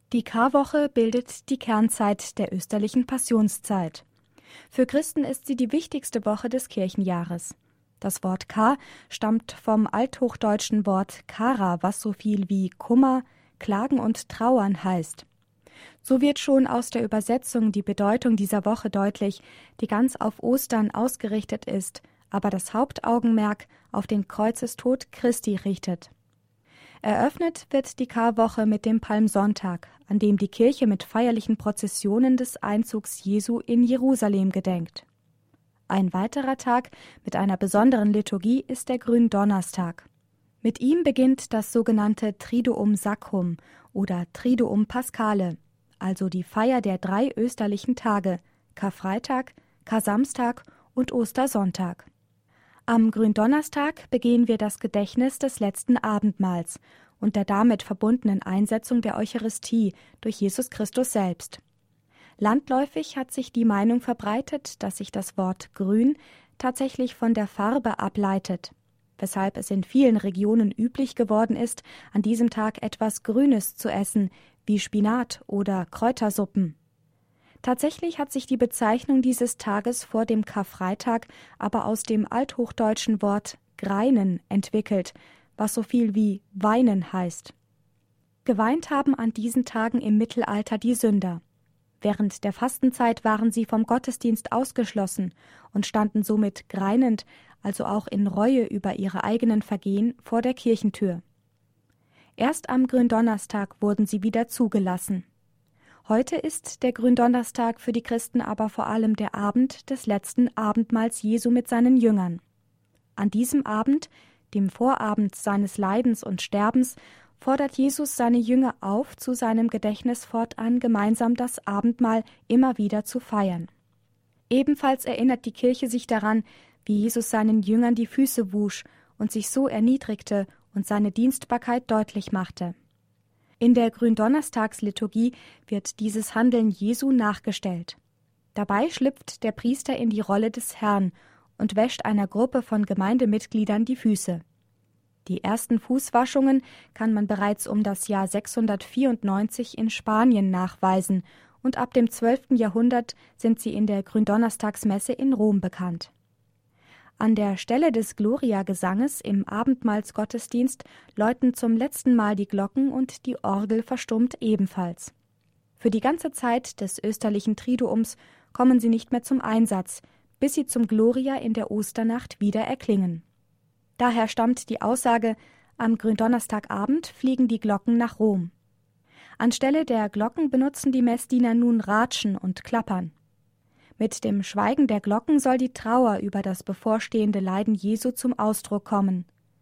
Die Karwoche bildet die Kernzeit der österlichen Passionszeit. Für Christen ist sie die wichtigste Woche des Kirchenjahres. Das Wort Kar stammt vom althochdeutschen Wort Kara, was so viel wie Kummer, Klagen und Trauern heißt. So wird schon aus der Übersetzung die Bedeutung dieser Woche deutlich, die ganz auf Ostern ausgerichtet ist, aber das Hauptaugenmerk auf den Kreuzestod Christi richtet. Eröffnet wird die Karwoche mit dem Palmsonntag, an dem die Kirche mit feierlichen Prozessionen des Einzugs Jesu in Jerusalem gedenkt. Ein weiterer Tag mit einer besonderen Liturgie ist der Gründonnerstag. Mit ihm beginnt das sogenannte Triduum Sacrum oder Triduum Paschale, also die Feier der 3 österlichen Tage, Karfreitag, Kar-Samstag und Ostersonntag. Am Gründonnerstag begehen wir das Gedächtnis des letzten Abendmahls und der damit verbundenen Einsetzung der Eucharistie durch Jesus Christus selbst. Landläufig hat sich die Meinung verbreitet, dass sich das Wort grün tatsächlich von der Farbe ableitet, weshalb es in vielen Regionen üblich geworden ist, an diesem Tag etwas Grünes zu essen, wie Spinat oder Kräutersuppen. Tatsächlich hat sich die Bezeichnung dieses Tages vor dem Karfreitag aber aus dem althochdeutschen Wort greinen entwickelt, was so viel wie weinen heißt. Geweint haben an diesen Tagen im Mittelalter die Sünder. Während der Fastenzeit waren sie vom Gottesdienst ausgeschlossen und standen somit greinend, also auch in Reue über ihre eigenen Vergehen, vor der Kirchentür. Erst am Gründonnerstag wurden sie wieder zugelassen. Heute ist der Gründonnerstag für die Christen aber vor allem der Abend des letzten Abendmahls Jesu mit seinen Jüngern. An diesem Abend, dem Vorabend seines Leidens und Sterbens, fordert Jesus seine Jünger auf, zu seinem Gedächtnis fortan gemeinsam das Abendmahl immer wieder zu feiern. Ebenfalls erinnert die Kirche sich daran, wie Jesus seinen Jüngern die Füße wusch und sich so erniedrigte und seine Dienstbarkeit deutlich machte. In der Gründonnerstagsliturgie wird dieses Handeln Jesu nachgestellt. Dabei schlüpft der Priester in die Rolle des Herrn und wäscht einer Gruppe von Gemeindemitgliedern die Füße. Die ersten Fußwaschungen kann man bereits um das Jahr 694 in Spanien nachweisen und ab dem 12. Jahrhundert sind sie in der Gründonnerstagsmesse in Rom bekannt. An der Stelle des Gloria-Gesanges im Abendmahlsgottesdienst läuten zum letzten Mal die Glocken und die Orgel verstummt ebenfalls. Für die ganze Zeit des österlichen Triduums kommen sie nicht mehr zum Einsatz, bis sie zum Gloria in der Osternacht wieder erklingen. Daher stammt die Aussage, am Gründonnerstagabend fliegen die Glocken nach Rom. Anstelle der Glocken benutzen die Messdiener nun Ratschen und Klappern. Mit dem Schweigen der Glocken soll die Trauer über das bevorstehende Leiden Jesu zum Ausdruck kommen.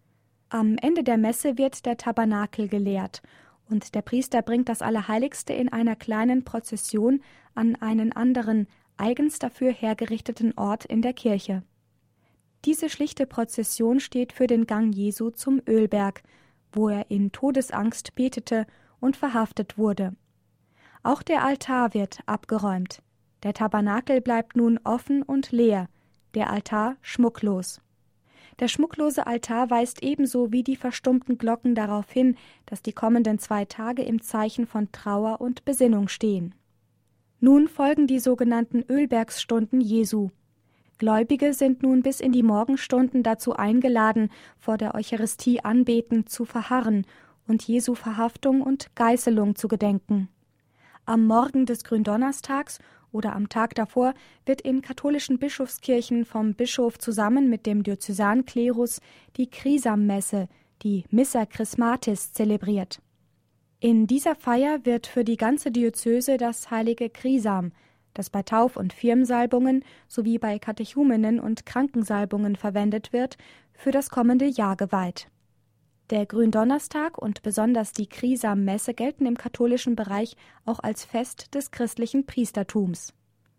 Am Ende der Messe wird der Tabernakel geleert und der Priester bringt das Allerheiligste in einer kleinen Prozession an einen anderen, eigens dafür hergerichteten Ort in der Kirche. Diese schlichte Prozession steht für den Gang Jesu zum Ölberg, wo er in Todesangst betete und verhaftet wurde. Auch der Altar wird abgeräumt. Der Tabernakel bleibt nun offen und leer, der Altar schmucklos. Der schmucklose Altar weist ebenso wie die verstummten Glocken darauf hin, dass die kommenden 2 Tage im Zeichen von Trauer und Besinnung stehen. Nun folgen die sogenannten Ölbergsstunden Jesu. Gläubige sind nun bis in die Morgenstunden dazu eingeladen, vor der Eucharistie anbetend zu verharren und Jesu Verhaftung und Geißelung zu gedenken. Am Morgen des Gründonnerstags oder am Tag davor wird in katholischen Bischofskirchen vom Bischof zusammen mit dem Diözesanklerus die Chrisammesse, die Missa Chrismatis, zelebriert. In dieser Feier wird für die ganze Diözese das heilige Chrisam, das bei Tauf- und Firmsalbungen sowie bei Katechumenen und Krankensalbungen verwendet wird, für das kommende Jahr geweiht. Der Gründonnerstag und besonders die Chrisammesse gelten im katholischen Bereich auch als Fest des christlichen Priestertums.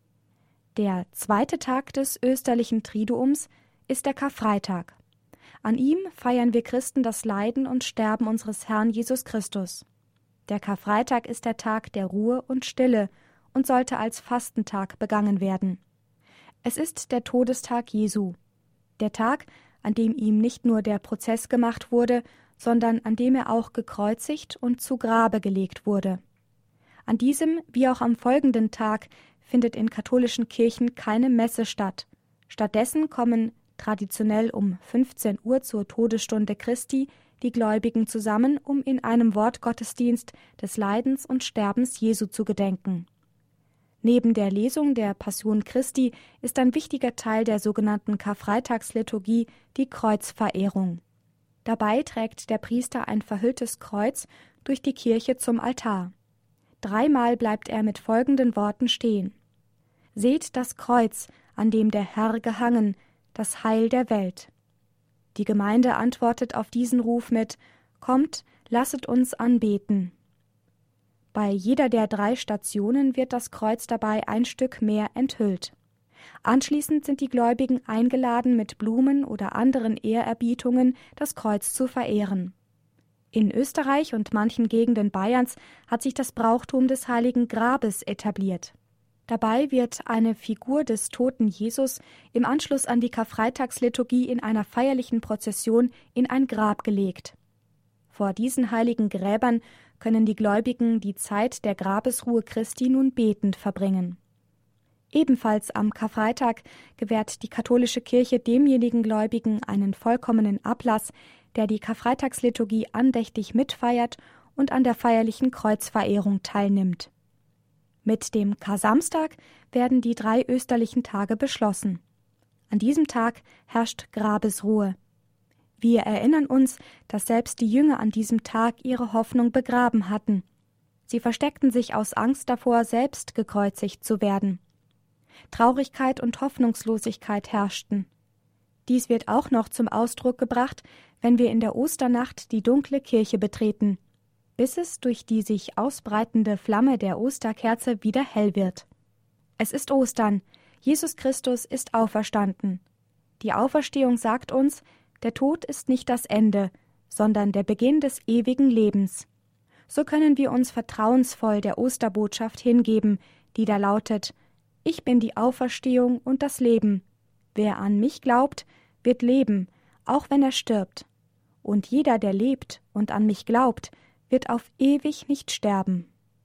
Der 2. Tag des österlichen Triduums ist der Karfreitag. An ihm feiern wir Christen das Leiden und Sterben unseres Herrn Jesus Christus. Der Karfreitag ist der Tag der Ruhe und Stille und sollte als Fastentag begangen werden. Es ist der Todestag Jesu, der Tag, an dem ihm nicht nur der Prozess gemacht wurde, sondern an dem er auch gekreuzigt und zu Grabe gelegt wurde. An diesem wie auch am folgenden Tag findet in katholischen Kirchen keine Messe statt. Stattdessen kommen traditionell um 15 Uhr zur Todesstunde Christi die Gläubigen zusammen, um in einem Wortgottesdienst des Leidens und Sterbens Jesu zu gedenken. Neben der Lesung der Passion Christi ist ein wichtiger Teil der sogenannten Karfreitagsliturgie die Kreuzverehrung. Dabei trägt der Priester ein verhülltes Kreuz durch die Kirche zum Altar. 3-mal bleibt er mit folgenden Worten stehen: Seht das Kreuz, an dem der Herr gehangen, das Heil der Welt. Die Gemeinde antwortet auf diesen Ruf mit: Kommt, lasset uns anbeten. Bei jeder der 3 Stationen wird das Kreuz dabei ein Stück mehr enthüllt. Anschließend sind die Gläubigen eingeladen, mit Blumen oder anderen Ehrerbietungen das Kreuz zu verehren. In Österreich und manchen Gegenden Bayerns hat sich das Brauchtum des Heiligen Grabes etabliert. Dabei wird eine Figur des toten Jesus im Anschluss an die Karfreitagsliturgie in einer feierlichen Prozession in ein Grab gelegt. Vor diesen heiligen Gräbern können die Gläubigen die Zeit der Grabesruhe Christi nun betend verbringen. Ebenfalls am Karfreitag gewährt die katholische Kirche demjenigen Gläubigen einen vollkommenen Ablass, der die Karfreitagsliturgie andächtig mitfeiert und an der feierlichen Kreuzverehrung teilnimmt. Mit dem Kar-Samstag werden die 3 österlichen Tage beschlossen. An diesem Tag herrscht Grabesruhe. Wir erinnern uns, dass selbst die Jünger an diesem Tag ihre Hoffnung begraben hatten. Sie versteckten sich aus Angst davor, selbst gekreuzigt zu werden. Traurigkeit und Hoffnungslosigkeit herrschten. Dies wird auch noch zum Ausdruck gebracht, wenn wir in der Osternacht die dunkle Kirche betreten, bis es durch die sich ausbreitende Flamme der Osterkerze wieder hell wird. Es ist Ostern, Jesus Christus ist auferstanden. Die Auferstehung sagt uns, der Tod ist nicht das Ende, sondern der Beginn des ewigen Lebens. So können wir uns vertrauensvoll der Osterbotschaft hingeben, die da lautet: Ich bin die Auferstehung und das Leben. Wer an mich glaubt, wird leben, auch wenn er stirbt. Und jeder, der lebt und an mich glaubt, wird auf ewig nicht sterben.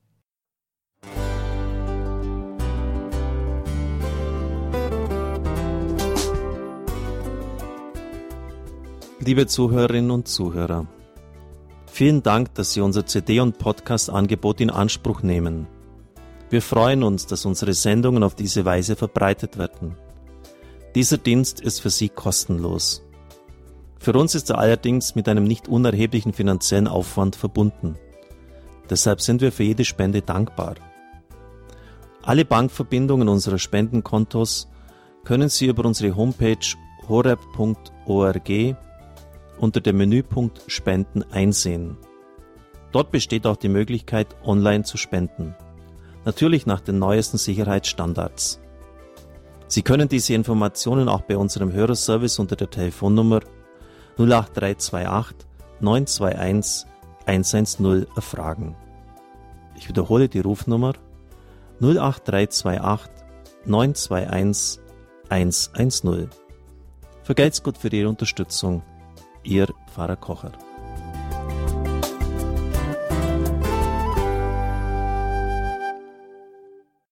Liebe Zuhörerinnen und Zuhörer, vielen Dank, dass Sie unser CD- und Podcast-Angebot in Anspruch nehmen. Wir freuen uns, dass unsere Sendungen auf diese Weise verbreitet werden. Dieser Dienst ist für Sie kostenlos. Für uns ist er allerdings mit einem nicht unerheblichen finanziellen Aufwand verbunden. Deshalb sind wir für jede Spende dankbar. Alle Bankverbindungen unserer Spendenkontos können Sie über unsere Homepage horeb.org unter dem Menüpunkt Spenden einsehen. Dort besteht auch die Möglichkeit, online zu spenden. Natürlich nach den neuesten Sicherheitsstandards. Sie können diese Informationen auch bei unserem Hörerservice unter der Telefonnummer 08328 921 110 erfragen. Ich wiederhole die Rufnummer 08328 921 110. Vergelt's Gott für Ihre Unterstützung. Ihr Pfarrer Kocher.